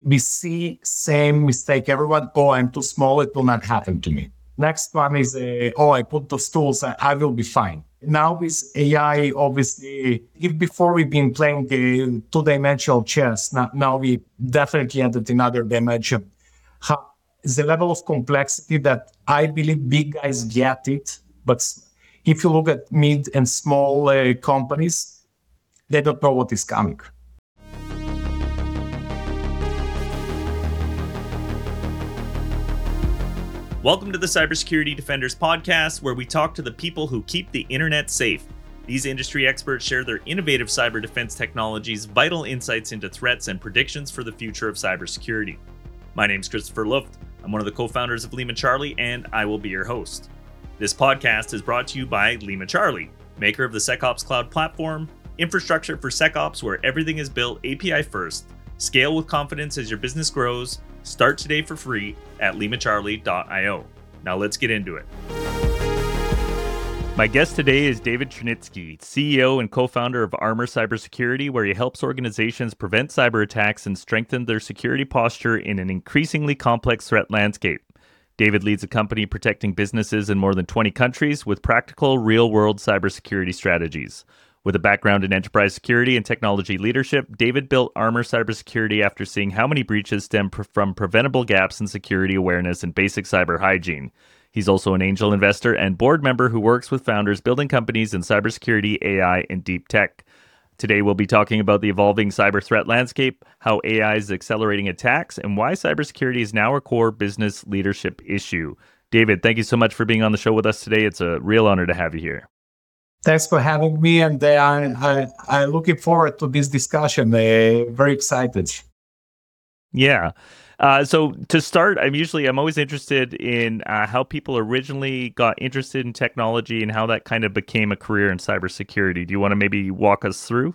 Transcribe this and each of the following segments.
we see same mistake. Everyone, oh, I'm too small. It will not happen to me. Next one is, I put those tools, I will be fine. Now with AI, obviously, if before we've been playing two-dimensional chess, now we definitely entered another dimension. The level of complexity that I believe big guys get it, but if you look at mid and small companies, they don't know what is coming. Welcome to the Cybersecurity Defenders podcast, where we talk to the people who keep the internet safe. These industry experts share their innovative cyber defense technologies, vital insights into threats, and predictions for the future of cybersecurity. My name is Christopher Luft. I'm one of the co-founders of Lima Charlie, and I will be your host. This podcast is brought to you by Lima Charlie, maker of the SecOps Cloud platform, infrastructure for SecOps where everything is built API first. Scale with confidence as your business grows. Start today for free at limacharlie.io. Now let's get into it. My guest today is David Chernitsky, CEO and co-founder of Armor Cybersecurity, where he helps organizations prevent cyber attacks and strengthen their security posture in an increasingly complex threat landscape. David leads a company protecting businesses in more than 20 countries with practical, real-world cybersecurity strategies. With a background in enterprise security and technology leadership, David built Armor Cybersecurity after seeing how many breaches stem from preventable gaps in security awareness and basic cyber hygiene. He's also an angel investor and board member who works with founders building companies in cybersecurity, AI, and deep tech. Today, we'll be talking about the evolving cyber threat landscape, how AI is accelerating attacks, and why cybersecurity is now a core business leadership issue. David, thank you so much for being on the show with us today. It's a real honor to have you here. Thanks for having me, and I'm looking forward to this discussion. Very excited. Yeah. So to start, I'm always interested in how people originally got interested in technology and how that kind of became a career in cybersecurity. Do you want to maybe walk us through?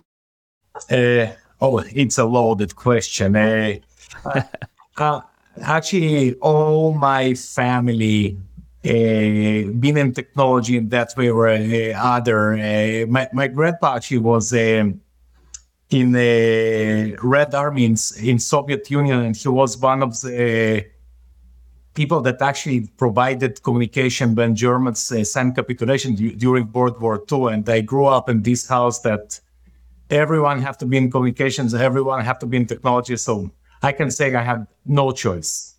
It's a loaded question. Actually, all my family been in technology in that way or other. My grandpa actually was in the Red Army in Soviet Union, and he was one of the people that actually provided communication when Germans signed capitulation during World War II. And I grew up in this house that everyone have to be in communications, everyone have to be in technology. So I can say I have no choice.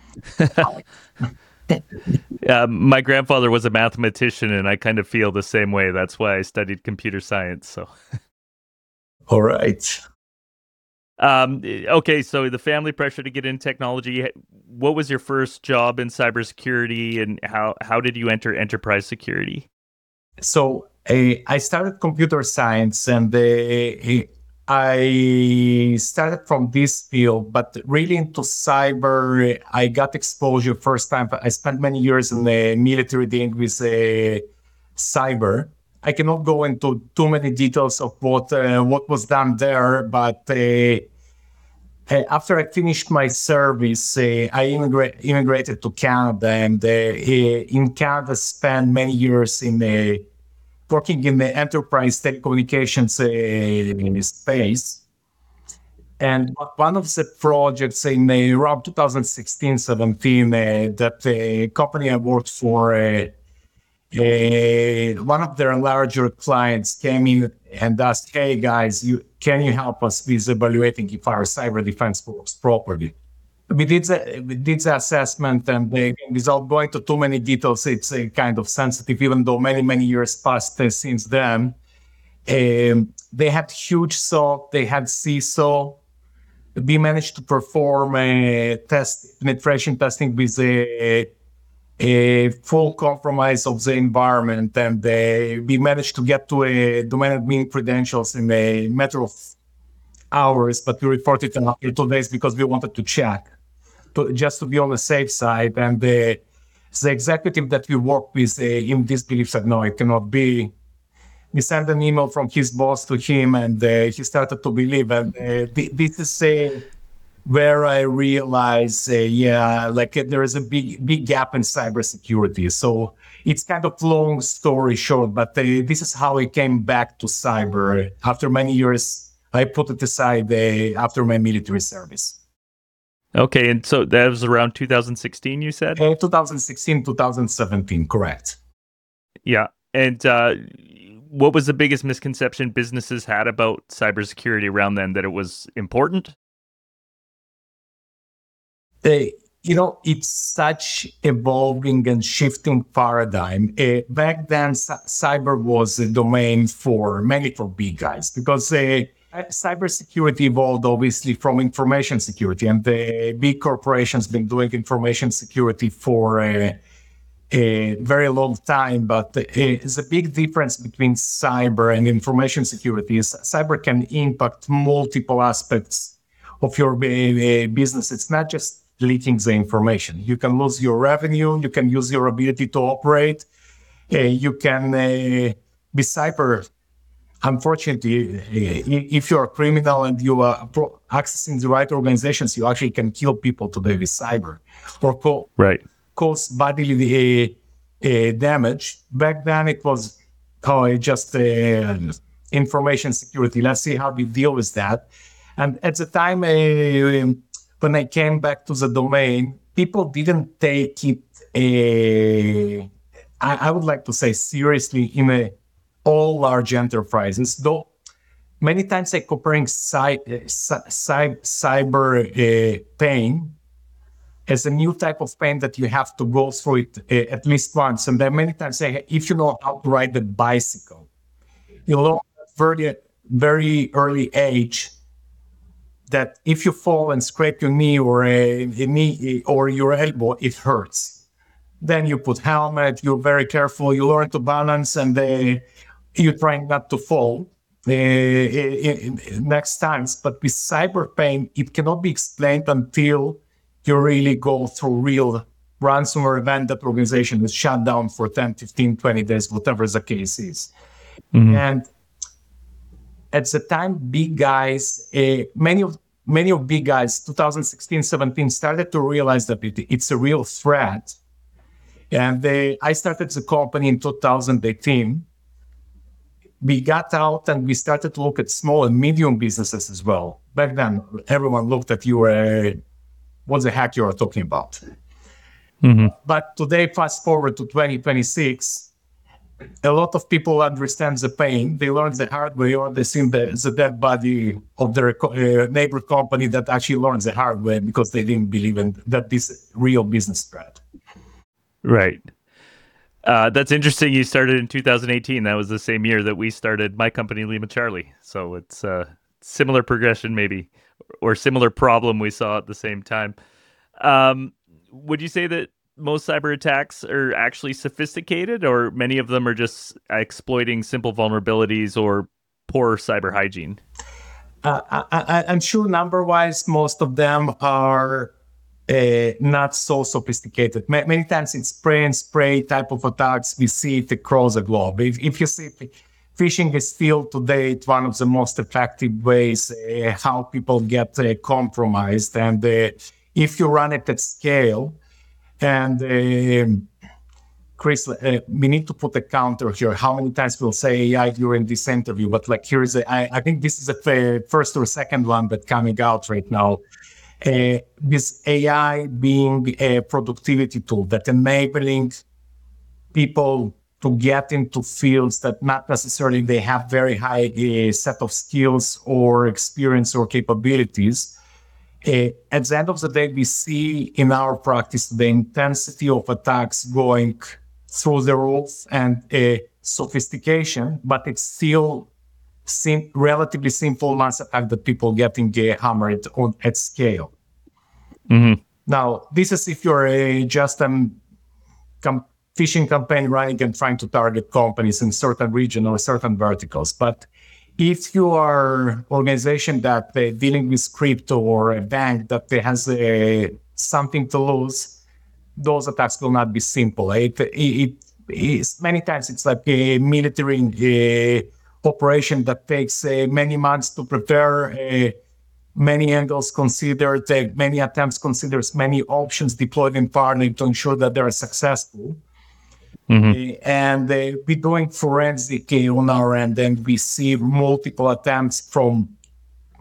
My grandfather was a mathematician, and I kind of feel the same way. That's why I studied computer science. So, all right. Okay, so the family pressure to get in technology. What was your first job in cybersecurity, and how did you enter enterprise security? So I started computer science, and I started from this field, but really into cyber. I got exposure first time. I spent many years in the military dealing with cyber. I cannot go into too many details of what was done there, but after I finished my service, I immigrated to Canada, and in Canada spent many years in working in the enterprise telecommunications space. And one of the projects in around 2016-17, that the company I worked for, one of their larger clients came in and asked, hey guys, can you help us with evaluating if our cyber defense works properly? We did the assessment, and without going to too many details, it's kind of sensitive, even though many years passed since then. They had huge SOC, they had CISO. We managed to perform penetration testing with a full compromise of the environment, and we managed to get to a domain admin credentials in a matter of hours, but we reported it after 2 days because we wanted to check, just to be on the safe side. And the executive that we work with in this belief said, no, it cannot be. We sent an email from his boss to him, and he started to believe. And this is where I realized, there is a big gap in cybersecurity. So it's kind of long story short, but this is how I came back to cyber after many years. I put it aside after my military service. Okay, and so that was around 2016, you said? 2016, 2017, correct. Yeah. And what was the biggest misconception businesses had about cybersecurity around then? That it was important? It's such evolving and shifting paradigm. Back then, cyber was a domain for big guys because cybersecurity evolved obviously from information security, and the big corporations been doing information security for a very long time. But there's a big difference between cyber and information security. Cyber can impact multiple aspects of your business. It's not just leaking the information. You can lose your revenue. You can use your ability to operate. You can be cyber. Unfortunately, if you're a criminal and you are accessing the right organizations, you actually can kill people today with cyber or cause bodily damage. Back then, it was just information security. Let's see how we deal with that. And at the time, when I came back to the domain, people didn't take it, I would like to say, seriously in all large enterprises. Though many times they're comparing cyber pain as a new type of pain that you have to go through it at least once. And then many times say, if you know how to ride the bicycle, you learn at very, very early age that if you fall and scrape your knee or a knee or your elbow, it hurts. Then you put helmet, you're very careful, you learn to balance, and you're trying not to fall next times. But with cyber pain, it cannot be explained until you really go through real ransomware event that organization is shut down for 10, 15, 20 days, whatever the case is. Mm-hmm. And at the time, big guys, many of big guys, 2016, 17, started to realize that it's a real threat. And I started the company in 2018. We got out and we started to look at small and medium businesses as well. Back then, everyone looked at you, what the heck you are talking about? Mm-hmm. But today, fast forward to 2026, a lot of people understand the pain. They learn the hard way, or they see the dead body of their neighbor company that actually learns the hard way because they didn't believe in that this real business threat. Right. That's interesting. You started in 2018. That was the same year that we started my company, Lima Charlie. So it's a similar progression, maybe, or similar problem we saw at the same time. Would you say that most cyber attacks are actually sophisticated, or many of them are just exploiting simple vulnerabilities or poor cyber hygiene? I'm sure number-wise, most of them are not so sophisticated. Many times it's spray and spray type of attacks. We see it across the globe. If you see phishing is still today, it's one of the most effective ways how people get compromised. And if you run it at scale, and Chris, we need to put a counter here. How many times we'll say AI during this interview? But here's I think this is the first or second one that's coming out right now. This AI being a productivity tool that enabling people to get into fields that not necessarily they have very high set of skills or experience or capabilities. At the end of the day, we see in our practice the intensity of attacks going through the roof and sophistication, but it's still relatively simple mass attack that people getting hammered on at scale. Mm-hmm. Now, this is if you're just a phishing campaign running and trying to target companies in certain region or certain verticals, but if you are an organization that dealing with crypto or a bank that has something to lose, those attacks will not be simple. It is many times it's like a military operation that takes many months to prepare, many angles considered, many attempts considered, many options deployed in parallel to ensure that they're successful. Mm-hmm. And we're doing forensic on our end, and we see multiple attempts from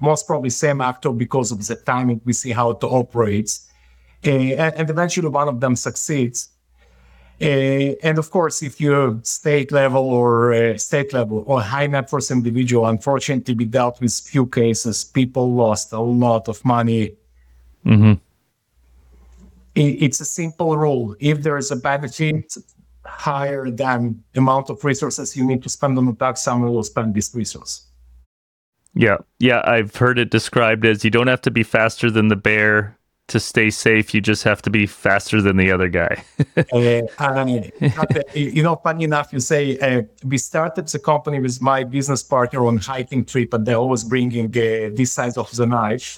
most probably same actor because of the timing. We see how it operates. And eventually one of them succeeds. And of course, if you're state level or high net worth individual, unfortunately, we dealt with few cases. People lost a lot of money. Mm-hmm. It's a simple rule. If there is a benefit higher than the amount of resources you need to spend on the tax, someone will spend this resource. Yeah. I've heard it described as you don't have to be faster than the bear to stay safe. You just have to be faster than the other guy. Funny enough, you say we started the company with my business partner on hiking trip, and they're always bringing this size of the knife.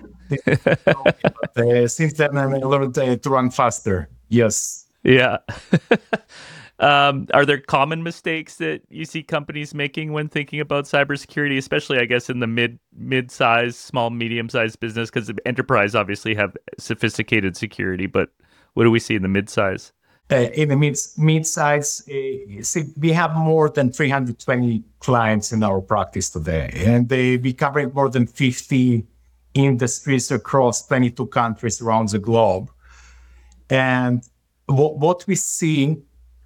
But, since then, I learned to run faster. Yes. Yeah. Are there common mistakes that you see companies making when thinking about cybersecurity, especially, I guess, in the mid-size, small, medium-sized business? Because enterprise obviously have sophisticated security, but what do we see in the mid-size? In the mid-size, see, we have more than 320 clients in our practice today, and we cover more than 50 industries across 22 countries around the globe. And what we see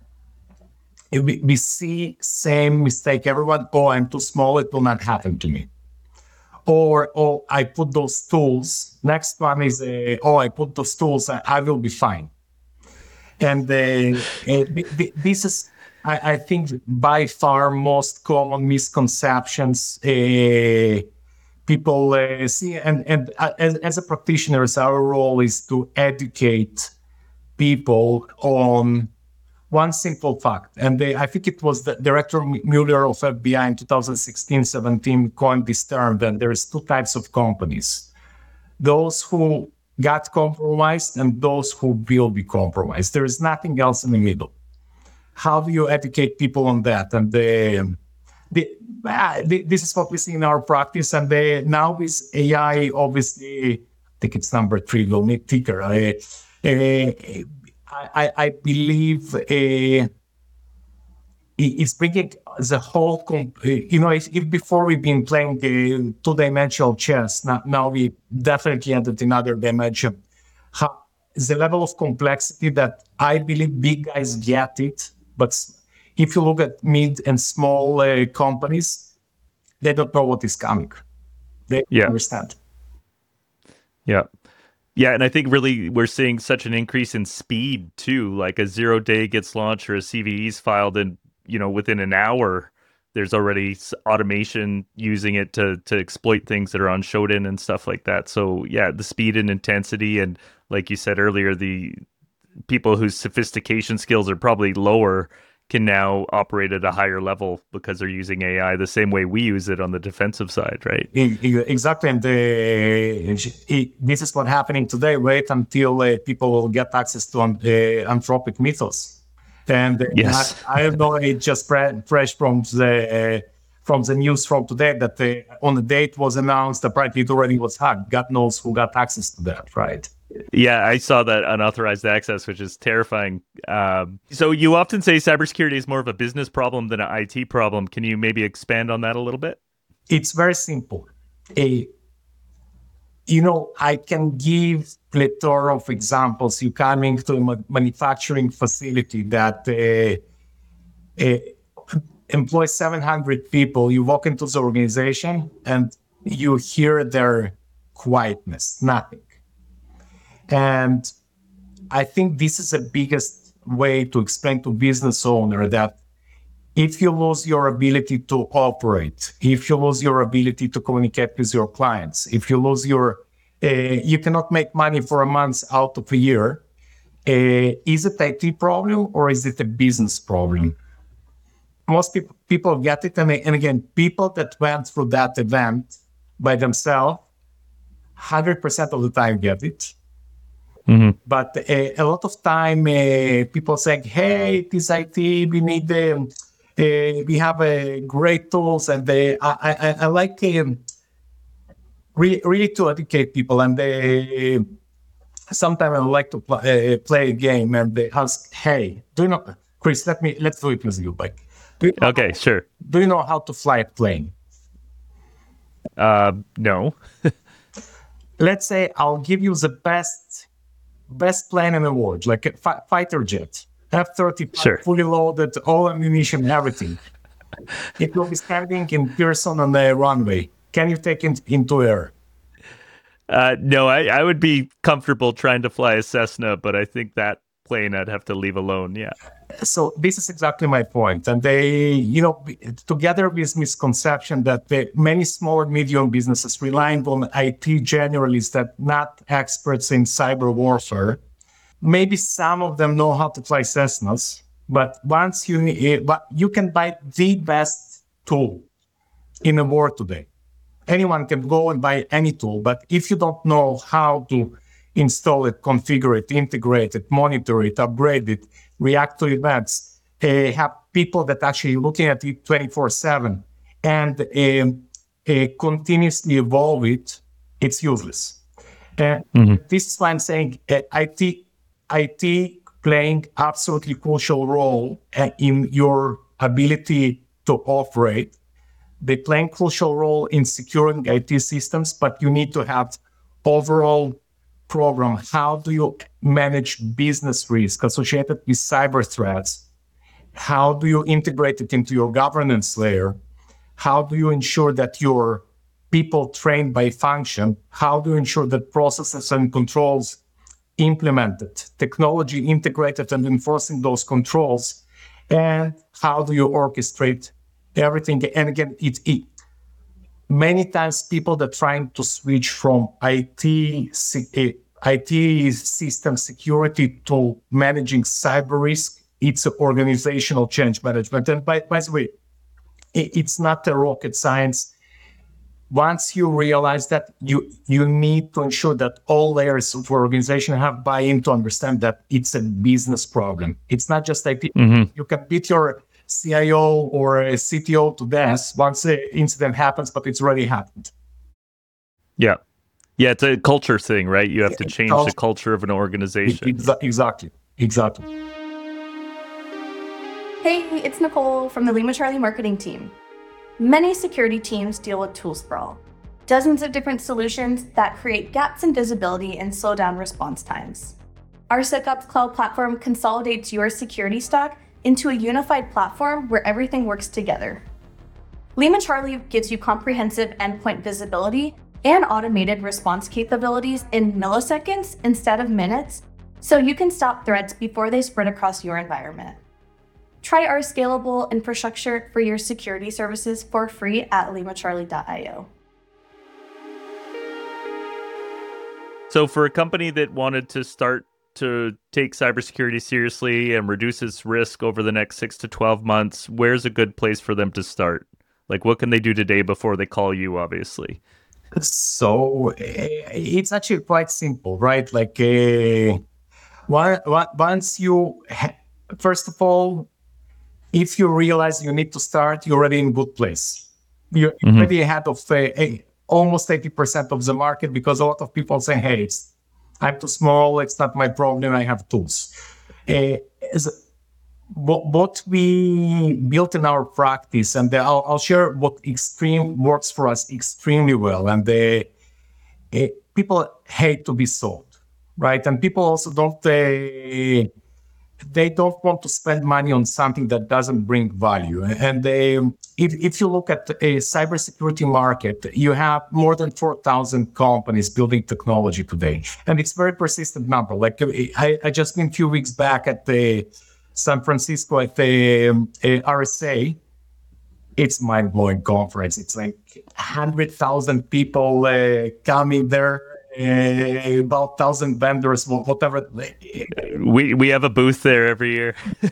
same mistake. Everyone, I'm too small, it will not happen to me. Or I put those tools. Next one is, I put those tools, I will be fine. And this is, I think, by far most common misconceptions people see. And as a practitioners, our role is to educate people on one simple fact. And I think it was the Director Mueller of FBI in 2016-17 coined this term that there's two types of companies. Those who got compromised and those who will be compromised. There is nothing else in the middle. How do you educate people on that? And this is what we see in our practice. And now with AI, obviously, I think it's number 3, we'll need ticker. I believe it's bringing the whole, if before we've been playing the two-dimensional chess, now we definitely entered another dimension. The level of complexity that I believe big guys get it, but if you look at mid and small companies, they don't know what is coming. They don't understand. Yeah. Yeah, and I think really we're seeing such an increase in speed too. Like a 0-day gets launched or a CVE is filed, and within an hour, there's already automation using it to exploit things that are on Shodan and stuff like that. So yeah, the speed and intensity, and like you said earlier, the people whose sophistication skills are probably lower can now operate at a higher level because they're using AI the same way we use it on the defensive side, right? Exactly. And this is what's happening today. Wait until people will get access to Anthropic Mythos. And yes. I don't know, it just fresh from the news from today that on the date was announced, apparently it already was hacked. God knows who got access to that, right? Yeah, I saw that unauthorized access, which is terrifying. So you often say cybersecurity is more of a business problem than an IT problem. Can you maybe expand on that a little bit? It's very simple. I can give plethora of examples. You come into a manufacturing facility that employs 700 people. You walk into the organization and you hear their quietness, nothing. And I think this is the biggest way to explain to business owner that if you lose your ability to operate, if you lose your ability to communicate with your clients, if you lose you cannot make money for a month out of a year, is it an IT problem or is it a business problem? Most people get it. And again, people that went through that event by themselves, 100% of the time get it. Mm-hmm. But a lot of time, people say, "Hey, this IT, we need we have great tools," and I like really to educate people. And sometimes I like to play a game, and they ask, "Hey, do you know, Chris? Let's do it with you. Like, okay, sure. Do you know how to fly a plane?" No. Let's say I'll give you the best plane in the world, like a fighter jet, F-35, Sure. fully loaded, all ammunition, everything. It will be standing in person on the runway. Can you take it into air? No, I would be comfortable trying to fly a Cessna, but I think that plane I'd have to leave alone. Yeah. So this is exactly my point. And they, together with misconception that many small and medium businesses relying on IT generalists that not experts in cyber warfare, maybe some of them know how to fly Cessnas, but but you can buy the best tool in the world today. Anyone can go and buy any tool, but if you don't know how to install it, configure it, integrate it, monitor it, upgrade it, react to events, have people that actually looking at it 24/7 and continuously evolve it, it's useless. This is why I'm saying IT playing absolutely crucial role in your ability to operate. They play a crucial role in securing IT systems, but you need to have overall program. How do you manage business risk associated with cyber threats? How do you integrate it into your governance layer? How do you ensure that your people trained by function? How do you ensure that processes and controls implemented, technology integrated and enforcing those controls? And how do you orchestrate everything? And again, many times people that trying to switch from IT system security to managing cyber risk, it's organizational change management. And by the way, it's not a rocket science. Once you realize that, you need to ensure that all layers of organization have buy-in to understand that it's a business problem. It's not just IT. You can beat your CIO or a CTO to death once the incident happens, but it's already happened. Yeah. Yeah, it's a culture thing, right? You have to change the culture of an organization. Exactly. Hey, it's Nicole from the Lima Charlie marketing team. Many security teams deal with tool sprawl, dozens of different solutions that create gaps in visibility and slow down response times. Our SecOps Cloud platform consolidates your security stack into a unified platform where everything works together. Lima Charlie gives you comprehensive endpoint visibility and automated response capabilities in milliseconds instead of minutes, so you can stop threats before they spread across your environment. Try our scalable infrastructure for your security services for free at limacharlie.io. So for a company that wanted to start to take cybersecurity seriously and reduce its risk over the next 6 to 12 months, where's a good place for them to start? Like, what can they do today before they call you, obviously? So it's actually quite simple, right? Like once you, first of all, if you realize you need to start, you're already in a good place. You're already ahead of almost 80% of the market, because a lot of people say, hey, I'm too small, it's not my problem, I have tools. What we built in our practice, and I'll share what works for us extremely well. And people hate to be sold, right? And people also they don't want to spend money on something that doesn't bring value. And if you look at a cybersecurity market, you have more than 4,000 companies building technology today. And it's a very persistent number. Like I just been a few weeks back at the San Francisco at the RSA. It's mind-blowing conference. It's like 100,000 people coming there. About 1,000 vendors, whatever. We have a booth there every year.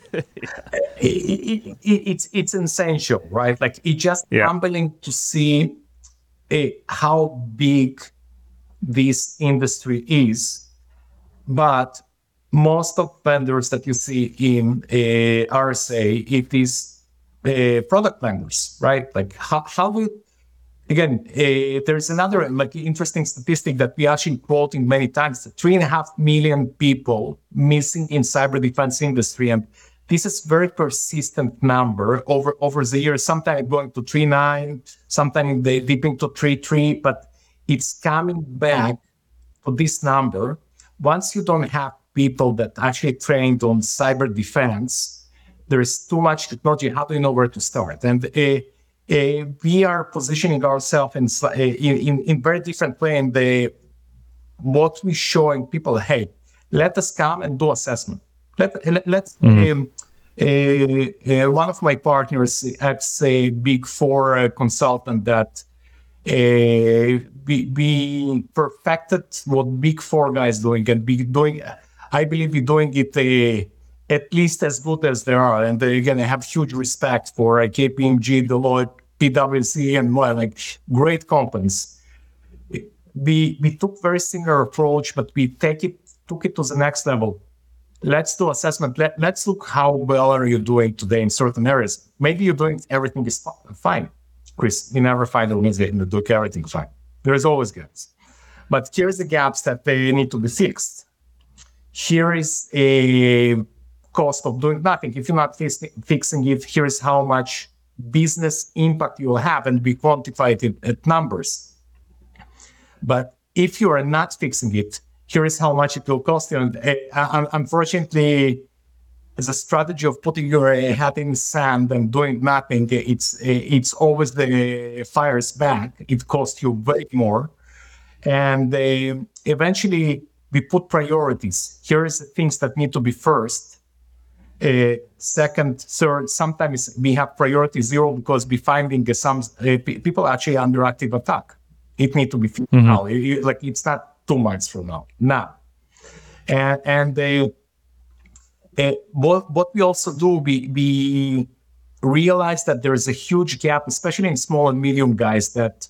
It's essential, right? Like it's just humbling to see how big this industry is. But most of vendors that you see in RSA, it is product vendors, right? Like how we. Again, there's another interesting statistic that we actually quoting many times: 3.5 million people missing in cyber defense industry, and this is very persistent number over the years, sometimes going to 3.9, sometimes they dipping to 3.3, but it's coming back to this number. Once you don't have people that actually trained on cyber defense, there is too much technology. How do you know where to start? And we are positioning ourselves in very different way. And what we're showing people, hey, let us come and do assessment. Let's one of my partners at a Big Four consultant that we perfected what Big Four guys doing, and I believe we're doing it at least as good as they are. And again, I have huge respect for KPMG, Deloitte, PwC, and more, like great companies. We took very similar approach, but we took it to the next level. Let's do assessment. Let's look how well are you doing today in certain areas. Maybe you're doing everything is fine. Chris, you never find an organization that do everything fine. There's always gaps. But here's the gaps that they need to be fixed. Here is a cost of doing nothing. If you're not fixing it, here's how much business impact you'll have, and we quantify it at numbers. But if you are not fixing it, here is how much it will cost you. And unfortunately, as a strategy of putting your head in sand and doing nothing, it's always the fire's back. It costs you way more. And eventually, we put priorities. Here is the things that need to be first. Second, third, sometimes we have priority 0 because we finding some people actually under active attack. It need to be fixed now. Like it's not 2 months from now. And what we also do, we realize that there is a huge gap, especially in small and medium guys, that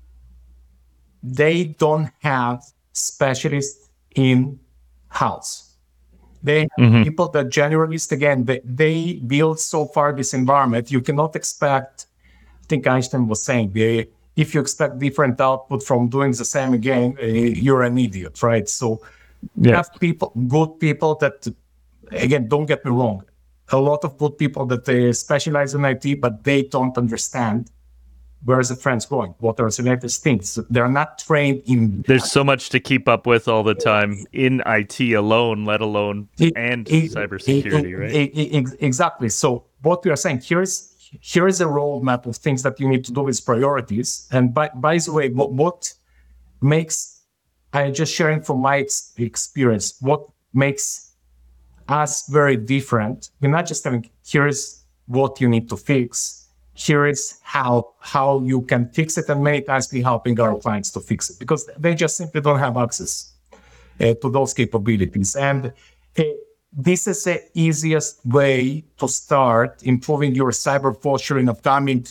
they don't have specialists in house. They have people that generalists, again, they build so far this environment. You cannot expect, I think Einstein was saying, if you expect different output from doing the same again, you're an idiot, right? So you have good people that, again, don't get me wrong, a lot of good people that they specialize in IT, but they don't understand where's the trends going, what are the latest things. They're not trained in... There's so much to keep up with all the time in IT alone, let alone cybersecurity, right? Exactly. So what we are saying, here is a roadmap of things that you need to do with priorities. And by the way, what makes, I'm just sharing from my experience, what makes us very different, we're not just saying, here's what you need to fix, here is how you can fix it, and many times we're helping our clients to fix it because they just simply don't have access to those capabilities. And this is the easiest way to start improving your cyber posture in upcoming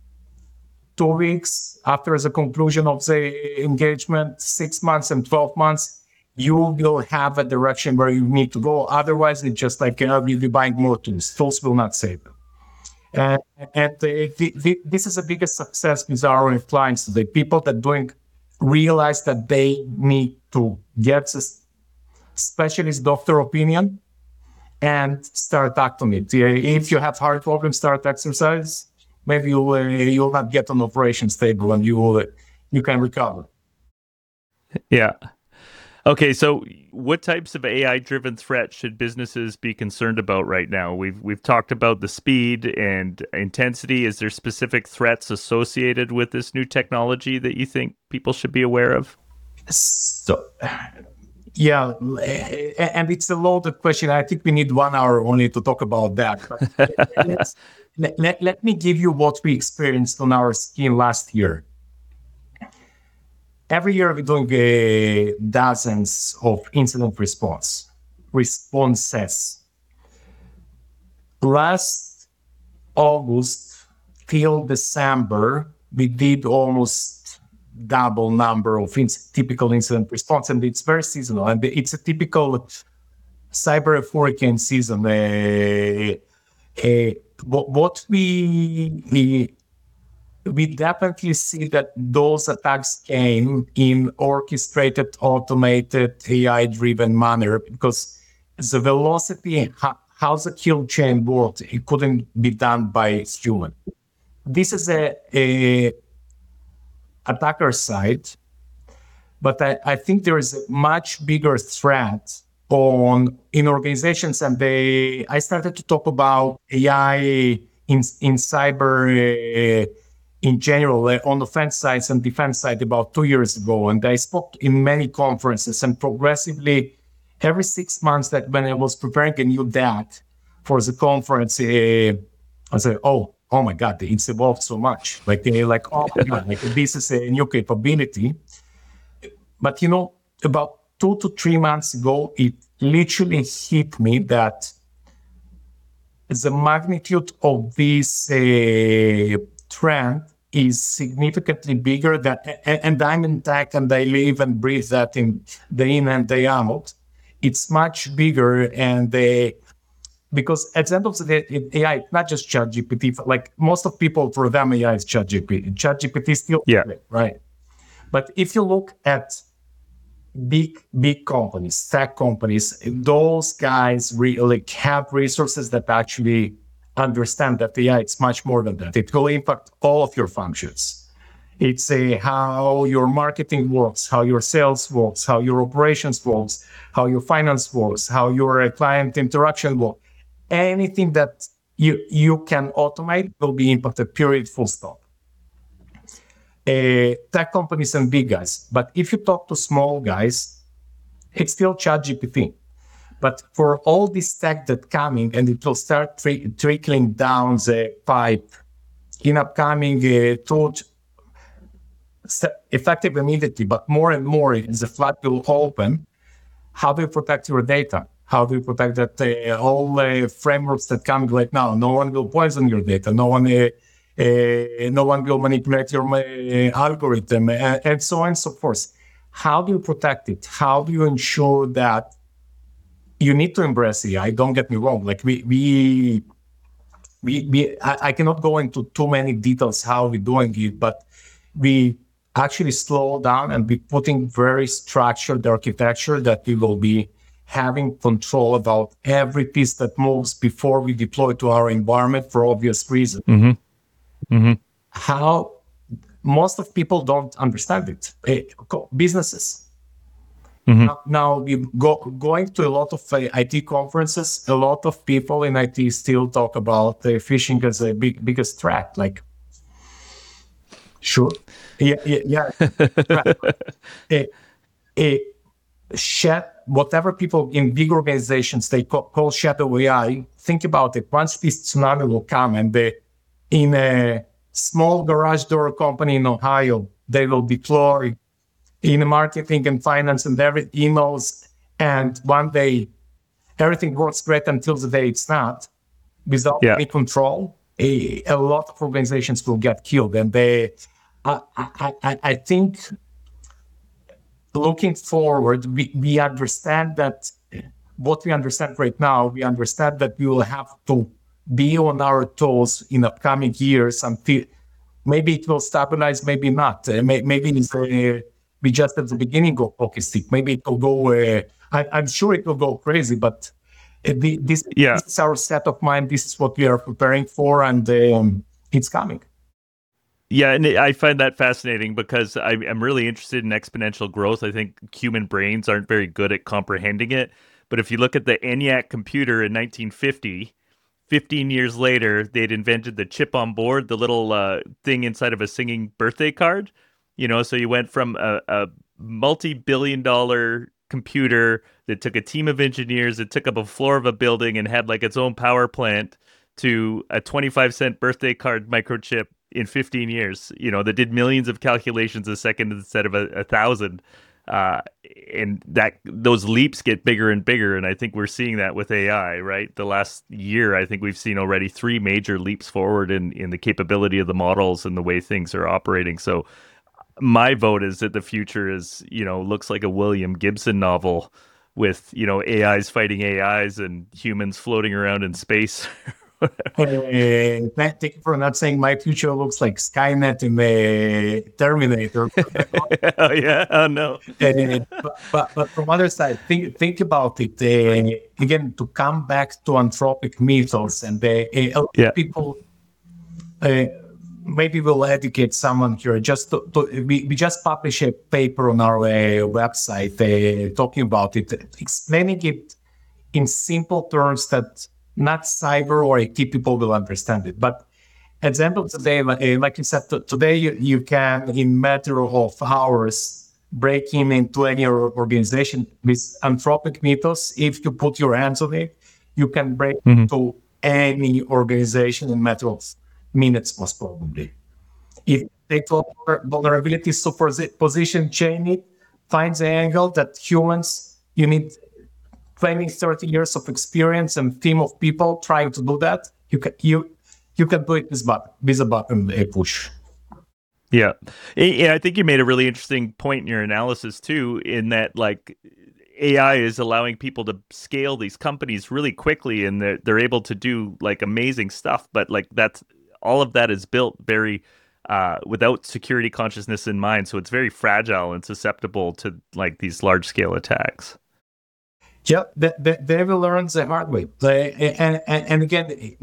2 weeks after the conclusion of the engagement, 6 months and 12 months. You will have a direction where you need to go. Otherwise, it's just like you'll be buying more tools. Tools will not save them. And this is the biggest success with our clients today. People that realize that they need to get this specialist doctor opinion and start acting it. If you have heart problems, start exercise. Maybe you'll not get an operation table and you can recover. Yeah. Okay, so what types of AI-driven threats should businesses be concerned about right now? We've talked about the speed and intensity. Is there specific threats associated with this new technology that you think people should be aware of? So, yeah, and it's a loaded question. I think we need 1 hour only to talk about that. Let me give you what we experienced on our skin last year. Every year we're doing dozens of incident responses. Last August till December, we did almost double number of typical incident response, and it's very seasonal. And it's a typical cyber hurricane season. What we definitely see that those attacks came in orchestrated, automated, AI-driven manner because the velocity how the kill chain worked. It couldn't be done by human. This is a attacker side, but I think there is a much bigger threat in organizations, and I started to talk about AI in cyber in general on the offense side and defense side about 2 years ago, and I spoke in many conferences, and progressively every 6 months that when I was preparing a new DAT for the conference, I said, oh my God, it's evolved so much. Like oh my God, like this is a new capability. But about 2 to 3 months ago, it literally hit me that the magnitude of this trend is significantly bigger than, and I'm in tech and I live and breathe that in day in and day out. It's much bigger, and because at the end of the day, AI, it's not just ChatGPT. Like most of people, for them, AI is ChatGPT. ChatGPT is still right. But if you look at big companies, tech companies, those guys really have resources that actually understand that AI is much more than that. It will impact all of your functions. It's how your marketing works, how your sales works, how your operations works, how your finance works, how your client interaction works. Anything that you can automate will be impacted, period, full stop. Tech companies and big guys. But if you talk to small guys, it's still ChatGPT. But for all this tech that's coming, and it will start trickling down the pipe in upcoming effective immediately, but more and more the flood will open. How do you protect your data? How do you protect that all frameworks that come right now? No one will poison your data. No one will manipulate your algorithm, and so on and so forth. How do you protect it? How do you ensure that you need to embrace AI? Don't get me wrong. Like I cannot go into too many details how we're doing it, but we actually slow down and be putting very structured architecture that we will be having control about every piece that moves before we deploy to our environment for obvious reasons. Mm-hmm. Mm-hmm. How most of people don't understand it. Businesses. Mm-hmm. Now we going to a lot of IT conferences. A lot of people in IT still talk about phishing as a biggest threat. Like, sure, yeah. Whatever people in big organizations they call shadow AI. Think about it. Once this tsunami will come, and in a small garage door company in Ohio, they will deploy in marketing and finance and every emails, and one day everything works great until the day it's not. Without any control, a lot of organizations will get killed. And I think looking forward, we understand that what we understand right now, we understand that we will have to be on our toes in upcoming years until maybe it will stabilize, maybe not. Maybe we just at the beginning of hockey stick. Maybe it will go. I'm sure it will go crazy, but this is our set of mind. This is what we are preparing for, and it's coming. Yeah, and I find that fascinating because I'm really interested in exponential growth. I think human brains aren't very good at comprehending it. But if you look at the ENIAC computer in 1950, 15 years later, they'd invented the chip on board, the little thing inside of a singing birthday card. So you went from a multi-billion-dollar computer that took a team of engineers, that took up a floor of a building and had like its own power plant, to a 25-cent birthday card microchip in 15 years, that did millions of calculations a second instead of 1,000. And those leaps get bigger and bigger. And I think we're seeing that with AI, right? The last year, I think we've seen already 3 major leaps forward in the capability of the models and the way things are operating. So my vote is that the future is, looks like a William Gibson novel with, AIs fighting AIs and humans floating around in space Thank you for not saying my future looks like Skynet in the Terminator. Oh yeah, oh no. But from other side, think about it again. To come back to anthropic mythos, and a lot Yeah. of people maybe we'll educate someone here. We just published a paper on our website talking about it, explaining it in simple terms that not cyber or IT people will understand it. But example today, like you said, today you can, in matter of hours, break into any organization with anthropic mythos. If you put your hands on it, you can break into any organization in matter of minutes, most probably. If you take vulnerabilities to position chain it, finds the angle that humans, you need 20, 30 years of experience and team of people trying to do that. You can do it with a button push. Yeah. I think you made a really interesting point in your analysis too, in that like AI is allowing people to scale these companies really quickly, and they're able to do like amazing stuff. But like all of that is built very without security consciousness in mind, so it's very fragile and susceptible to like these large scale attacks. Yeah, they will learn the hard way. And again,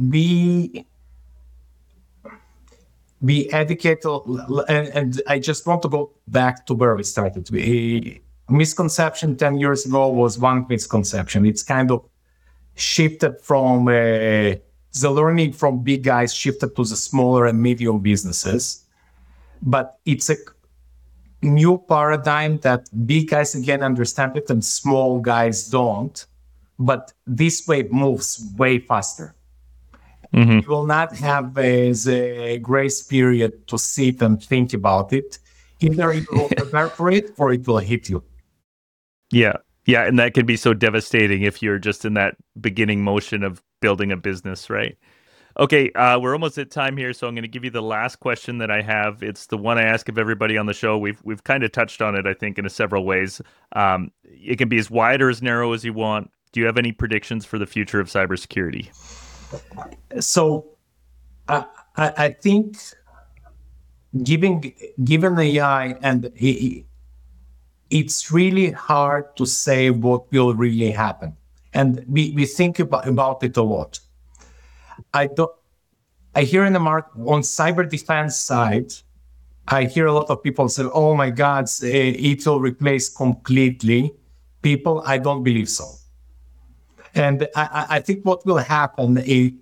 we educate, and I just want to go back to where we started. Misconception 10 years ago was one misconception. It's kind of shifted from the learning from big guys shifted to the smaller and medium businesses. But it's a new paradigm that big guys again understand it and small guys don't. But this wave moves way faster. You will not have a grace period to sit and think about it. Either you will prepare for it or it will hit you. Yeah. Yeah. And that can be so devastating if you're just in that beginning motion of building a business, right? Okay, we're almost at time here, so I'm going to give you the last question that I have. It's the one I ask of everybody on the show. We've kind of touched on it, I think, in several ways. It can be as wide or as narrow as you want. Do you have any predictions for the future of cybersecurity? So, I think, given AI, and it's really hard to say what will really happen, and we think about it a lot. I hear in the market on cyber defense side, I hear a lot of people say, "Oh my God, it will replace completely people." I don't believe so, and I think what will happen is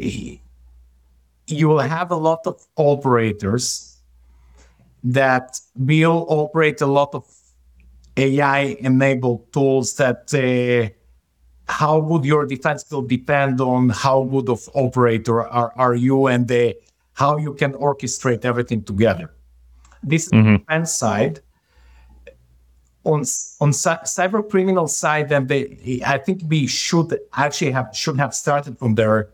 you will have a lot of operators that will operate a lot of AI-enabled tools that. How would your defense will depend on how good of operator are you, and how you can orchestrate everything together. This is the defense side. On cyber criminal side, and I think we should have started from there.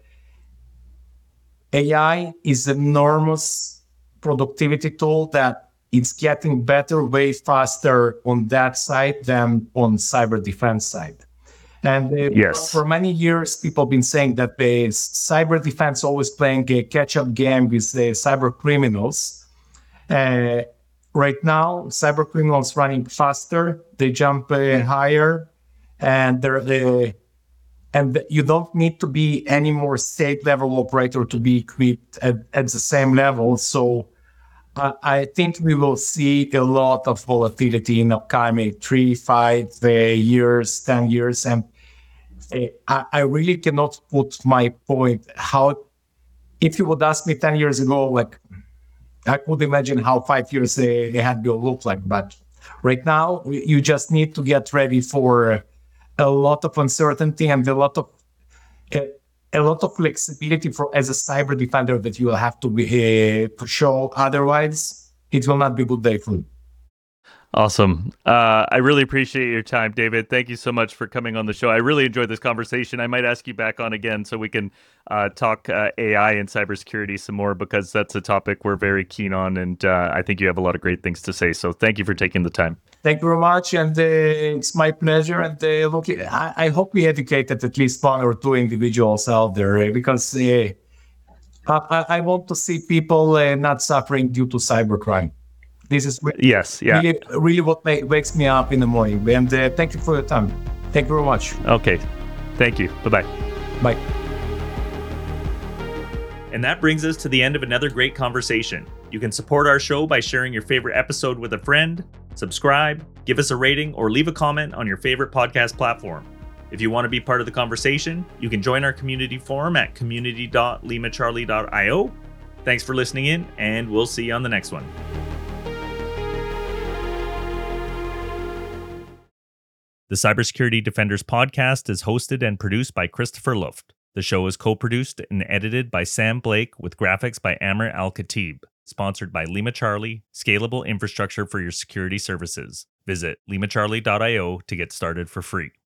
AI is an enormous productivity tool that it's getting better way faster on that side than on cyber defense side. And yes, for many years, people have been saying that the cyber defense always playing a catch-up game with the cyber criminals. Right now, cyber criminals running faster, they jump higher, and you don't need to be any more state-level operator to be equipped at the same level. So I think we will see a lot of volatility in upcoming 3, 5 years, 10 years, and I really cannot put my point. If you would ask me 10 years ago, like I could imagine how 5 years ahead will look like. But right now, you just need to get ready for a lot of uncertainty and a lot of flexibility as a cyber defender that you will have to show. Otherwise, it will not be a good day for you. Awesome. I really appreciate your time, David. Thank you so much for coming on the show. I really enjoyed this conversation. I might ask you back on again so we can talk AI and cybersecurity some more, because that's a topic we're very keen on, and I think you have a lot of great things to say. So thank you for taking the time. Thank you very much, and it's my pleasure. And look, I hope we educated at least one or two individuals out there because I want to see people not suffering due to cybercrime. This is Yes, yeah. really what wakes me up in the morning. And thank you for your time. Thank you very much. Okay. Thank you. Bye-bye. Bye. And that brings us to the end of another great conversation. You can support our show by sharing your favorite episode with a friend, subscribe, give us a rating, or leave a comment on your favorite podcast platform. If you want to be part of the conversation, you can join our community forum at community.limacharlie.io. Thanks for listening in, and we'll see you on the next one. The Cybersecurity Defenders podcast is hosted and produced by Christopher Luft. The show is co-produced and edited by Sam Blake with graphics by Amr Al-Khatib. Sponsored by Lima Charlie, scalable infrastructure for your security services. Visit limacharlie.io to get started for free.